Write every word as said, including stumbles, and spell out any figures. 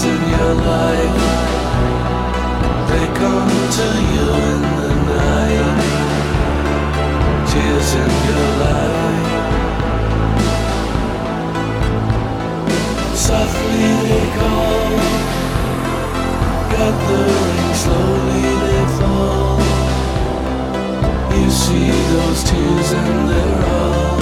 in your life, they come to you in the night. Tears in your life, softly they call, gathering slowly they fall. You see those tears and they're all